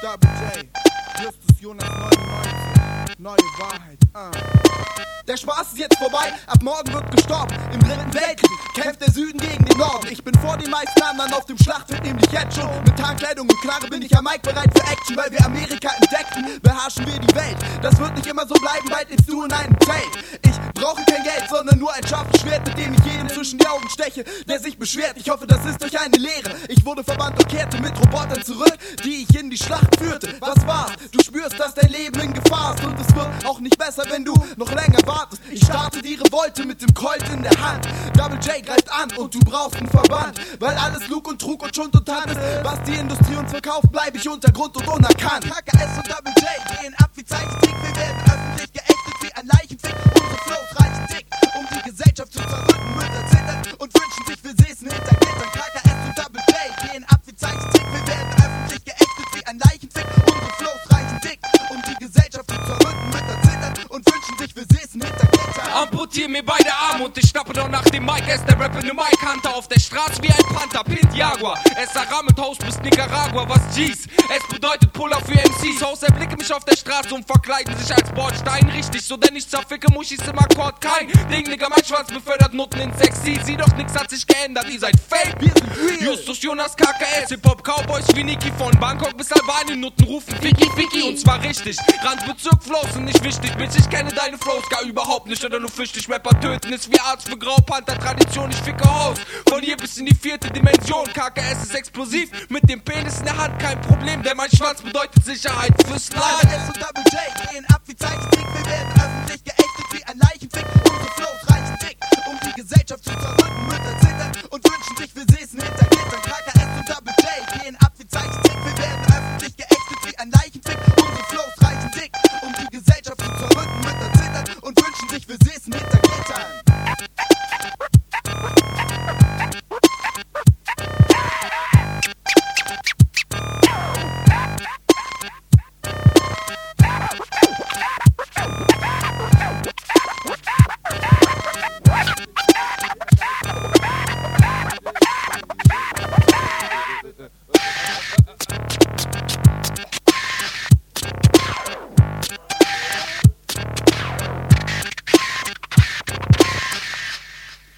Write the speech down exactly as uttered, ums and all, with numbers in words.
Double J, Justus Jonas neunundneunzig, neue Wahrheit, uh. Der Spaß ist jetzt vorbei, ab morgen wird gestorben. Im dritten Weltkrieg kämpft der Süden gegen den Norden. Ich bin vor den meisten anderen auf dem Schlachtfeld, nämlich jetzt schon. Mit Tarnkleidung und Knarre bin ich am Mike bereit für Action. Weil wir Amerika entdeckten, beherrschen wir die Welt. Das wird nicht immer so bleiben, bald lebst du in einem Zelt. Ich brauche kein Geld, sondern nur ein scharfes Schwert, mit dem ich jedem zwischen die Augen steche, der sich beschwert. Ich hoffe, das ist durch eine Lehre. Ich wurde verbannt und kehrte mit Robotern zurück, die ich in die Schlacht führte. Was war's? Du spürst, dass dein Leben in Gefahr ist. Und es wird auch nicht besser, wenn du noch länger wartest. Ich starte die Revolte mit dem Colt in der Hand. Double J greift an und du brauchst einen Verband. Weil alles Lug und Trug und Schund und Hand ist. Was die Industrie uns verkauft, bleib ich unter Grund und unerkannt. K K S und Double J gehen ab wie Zeichentrick. Wir werden öffentlich geächtet wie ein Leichenfick. Unsere Flows reichen dick, um die Gesellschaft zu zerrücken. Mütter zittern und wünschen sich, wir säßen hinter Gittern. K K S und Double J gehen ab wie Zeichentrick. Wir werden öffentlich geächtet wie ein Leichenfick. Unsere Flows reichen dick, um die Gesellschaft zu zerrücken. Mütter zittern und wünschen sich, wir säßen hinter Gittern. Amputier mir beide Arme und ich schnappe doch nach dem Mike. Er ist der rappende Mike Hunter auf der Straße wie ein Panther. Pint Jaguar, S A R A mit Haus bis Nicaragua. Was G's? Es bedeutet Puller für M Cs. Haus erblicke mich auf der Straße und verkleiden sich als Bordstein. Richtig, so denn ich zerficke Muschis im Akkord. Kein Ding, Nigga, mein Schwanz befördert Nutten in sexy. Sieh doch, nix hat sich geändert, ihr seid fake. Wir sind real. Justus Jonas K K S, Hip-Hop Cowboys wie Niki. Von Bangkok bis Albanien, Nutten rufen Fiki Fiki. Und zwar richtig, Randbezirk Flows sind nicht wichtig. Bitch, ich kenne deine Flows gar überhaupt nicht. Oder nur fischtig, Rapper töten ist wie Arzt für Graupanther. Tradition, ich ficke Haus. Von hier bis in die vierte Dimension. K K S ist explosiv, mit dem Penis in der Hand kein Problem. Denn mein Schwanz bedeutet Sicherheit fürs Land. K K S und Double J gehen ab wie Zeichentrick. Wir werden öffentlich geächtet wie ein Leichenfick. Unsere Flows reichen dick, um die Gesellschaft zu zerrücken. Mütter zittern und wünschen sich, wir